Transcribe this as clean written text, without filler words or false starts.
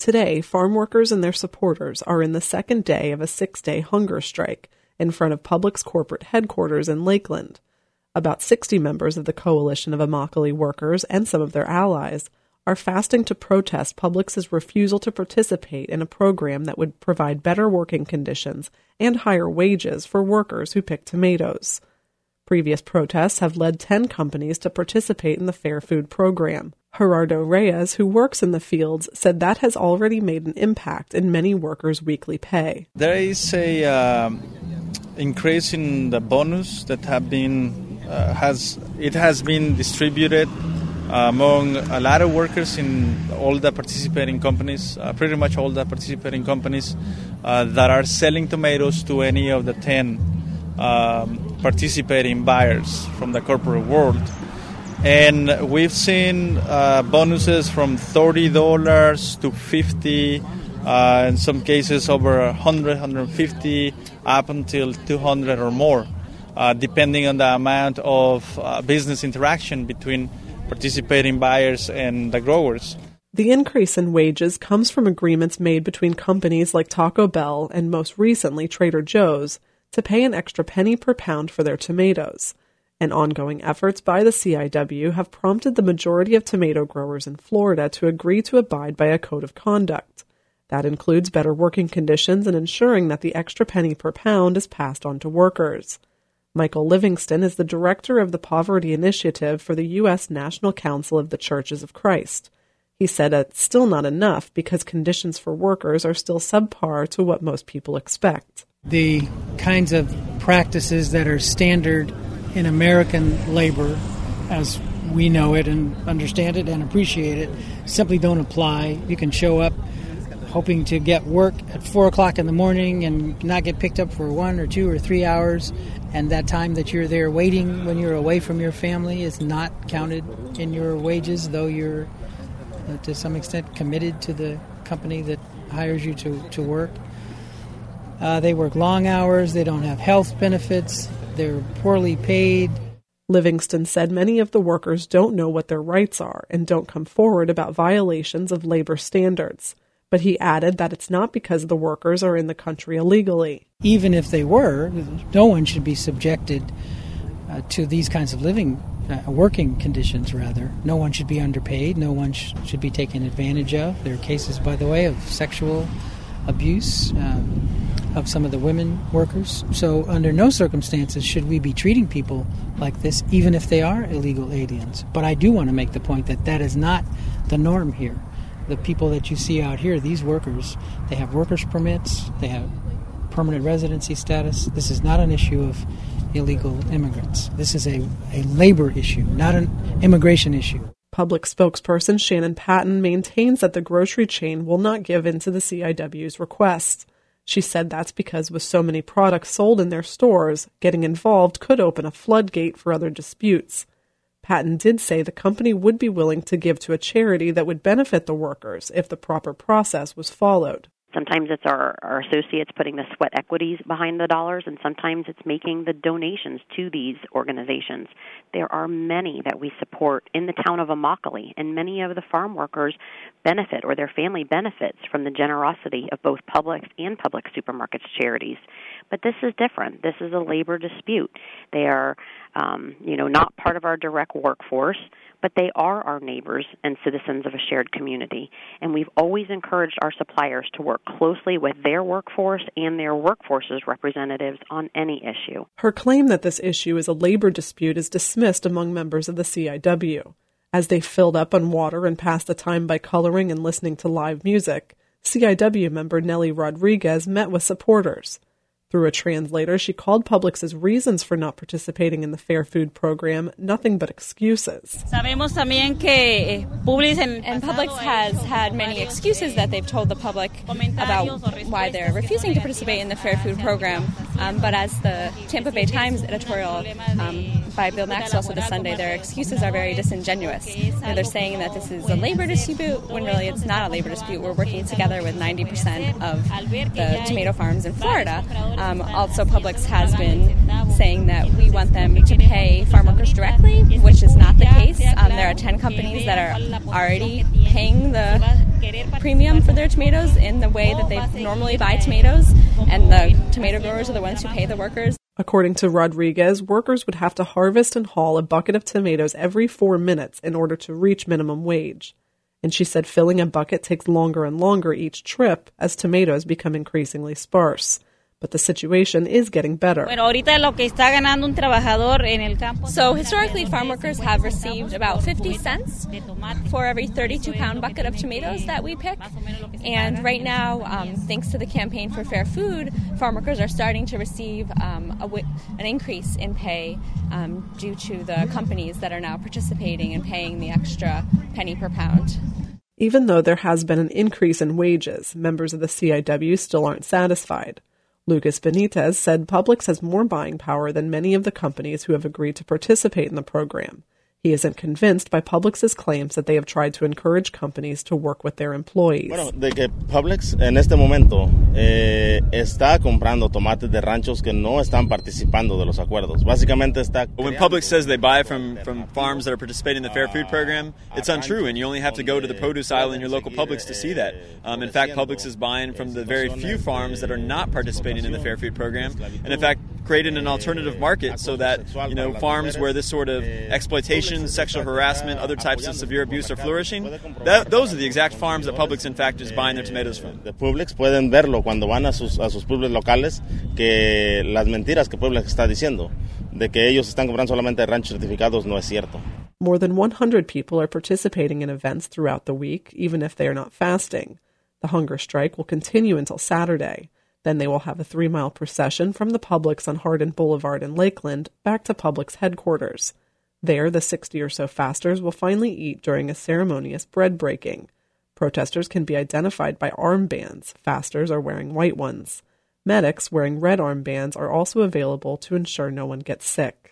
Today, farm workers and their supporters are in the second day of a 6-day hunger strike in front of Publix corporate headquarters in Lakeland. About 60 members of the coalition of Immokalee workers and some of their allies are fasting to protest Publix's refusal to participate in a program that would provide better working conditions and higher wages for workers who pick tomatoes. Previous protests have led 10 companies to participate in the Fair Food program. Gerardo Reyes, who works in the fields, said that has already made an impact in many workers' weekly pay. There is a increase in the bonus that has been distributed among a lot of workers in all the participating companies, pretty much all the participating companies that are selling tomatoes to any of the 10 participating buyers from the corporate world. And we've seen bonuses from $30 to $50, in some cases over $100, $150, up until $200 or more, depending on the amount of business interaction between participating buyers and the growers. The increase in wages comes from agreements made between companies like Taco Bell and most recently Trader Joe's to pay an extra penny per pound for their tomatoes. And ongoing efforts by the CIW have prompted the majority of tomato growers in Florida to agree to abide by a code of conduct. That includes better working conditions and ensuring that the extra penny per pound is passed on to workers. Michael Livingston is the director of the Poverty Initiative for the U.S. National Council of the Churches of Christ. He said it's still not enough because conditions for workers are still subpar to what most people expect. The kinds of practices that are standard in American labor, as we know it and understand it and appreciate it, simply don't apply. You can show up hoping to get work at 4 o'clock in the morning and not get picked up for 1 or 2 or 3 hours, and that time that you're there waiting when you're away from your family is not counted in your wages, though you're to some extent committed to the company that hires you to work. They work long hours, they don't have health benefits, they're poorly paid. Livingston said many of the workers don't know what their rights are and don't come forward about violations of labor standards. But he added that it's not because the workers are in the country illegally. Even if they were, no one should be subjected to these kinds of working conditions, rather. No one should be underpaid. No one should be taken advantage of. There are cases, by the way, of sexual abuse of some of the women workers. So under no circumstances should we be treating people like this, even if they are illegal aliens. But I do want to make the point that that is not the norm here. The people that you see out here, these workers, they have workers' permits, they have permanent residency status. This is not an issue of illegal immigrants. This is a labor issue, not an immigration issue. Public spokesperson Shannon Patton maintains that the grocery chain will not give in to the CIW's request. She said that's because with so many products sold in their stores, getting involved could open a floodgate for other disputes. Patton did say the company would be willing to give to a charity that would benefit the workers if the proper process was followed. Sometimes it's our associates putting the sweat equities behind the dollars, and sometimes it's making the donations to these organizations. There are many that we support in the town of Immokalee, and many of the farm workers benefit, or their family benefits, from the generosity of both Publix and Publix Supermarkets charities. But this is different. This is a labor dispute. They are, not part of our direct workforce, but they are our neighbors and citizens of a shared community. And we've always encouraged our suppliers to work closely with their workforce and their workforce's representatives on any issue. Her claim that this issue is a labor dispute is dismissed among members of the CIW. As they filled up on water and passed the time by coloring and listening to live music, CIW member Nelly Rodriguez met with supporters. Through a translator, she called Publix's reasons for not participating in the Fair Food program nothing but excuses. And Publix has had many excuses that they've told the public about why they're refusing to participate in the Fair Food program. But as the Tampa Bay Times editorial by Bill Maxwell said this Sunday, their excuses are very disingenuous. They're saying that this is a labor dispute when really it's not a labor dispute. We're working together with 90% of the tomato farms in Florida. Also, Publix has been saying that we want them to pay farm workers directly, which is not the case. There are 10 companies that are already paying the premium for their tomatoes in the way that they normally buy tomatoes, and the tomato growers are the ones who pay the workers. According to Rodriguez, workers would have to harvest and haul a bucket of tomatoes every 4 minutes in order to reach minimum wage. And she said filling a bucket takes longer and longer each trip as tomatoes become increasingly sparse. But the situation is getting better. So historically, farm workers have received about 50 cents for every 32-pound bucket of tomatoes that we pick. And right now, thanks to the Campaign for Fair Food, farm workers are starting to receive an increase in pay due to the companies that are now participating and paying the extra penny per pound. Even though there has been an increase in wages, members of the CIW still aren't satisfied. Lucas Benitez said Publix has more buying power than many of the companies who have agreed to participate in the program. He isn't convinced by Publix's claims that they have tried to encourage companies to work with their employees. Bueno, de que Publix en este momento está comprando tomates de ranchos que no están participando de los acuerdos. Básicamente está. When Publix says they buy from farms that are participating in the Fair Food Program, it's untrue, and you only have to go to the produce aisle in your local Publix to see that. In fact, Publix is buying from the very few farms that are not participating in the Fair Food Program, and in fact, creating an alternative market so that farms where this sort of exploitation, sexual harassment, other types of severe abuse are flourishing, those are the exact farms that Publix, in fact, is buying their tomatoes from. The Publix pueden verlo cuando van a sus Publix locales, que las mentiras que Publix está diciendo, de que ellos están comprando solamente ranchos certificados, no es cierto. More than 100 people are participating in events throughout the week, even if they are not fasting. The hunger strike will continue until Saturday. Then they will have a 3-mile procession from the Publix on Hardin Boulevard in Lakeland back to Publix headquarters. There, the 60 or so fasters will finally eat during a ceremonious bread breaking. Protesters can be identified by armbands. Fasters are wearing white ones. Medics wearing red armbands are also available to ensure no one gets sick.